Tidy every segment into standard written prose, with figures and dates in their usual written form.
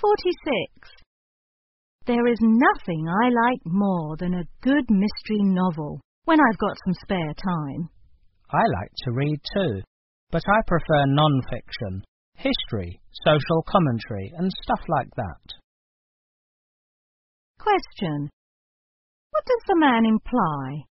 46. There is nothing I like more than a good mystery novel when I've got some spare time. I like to read too, but I prefer non-fiction, history, social commentary and stuff like that. Question. What does the man imply?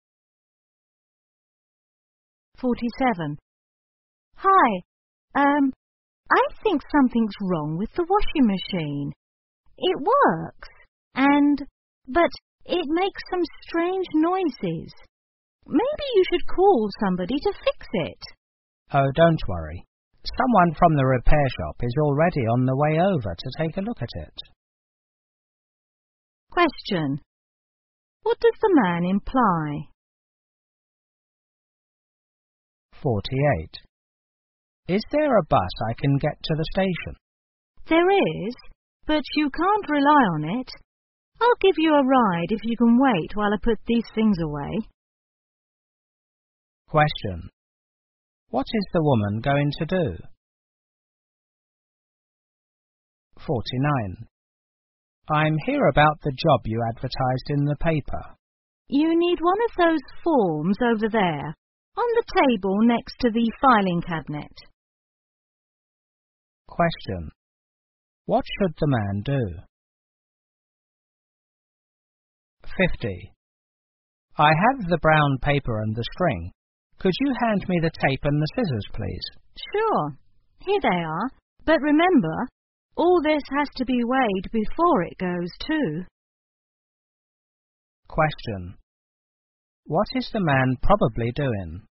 47. Hi, I think something's wrong with the washing machine. It works, but it makes some strange noises. Maybe you should call somebody to fix it. Oh, don't worry. Someone from the repair shop is already on the way over to take a look at it. Question. What does the man imply? 48. Is there a bus I can get to the station? There is, but you can't rely on it. I'll give you a ride if you can wait while I put these things away. Question. What is the woman going to do? 49. I'm here about the job you advertised in the paper. You need one of those forms over there, on the table next to the filing cabinet. Question. What should the man do? 50. I have the brown paper and the string. Could you hand me the tape and the scissors, please? Sure. Here they are. But remember, all this has to be weighed before it goes too. Question. What is the man probably doing?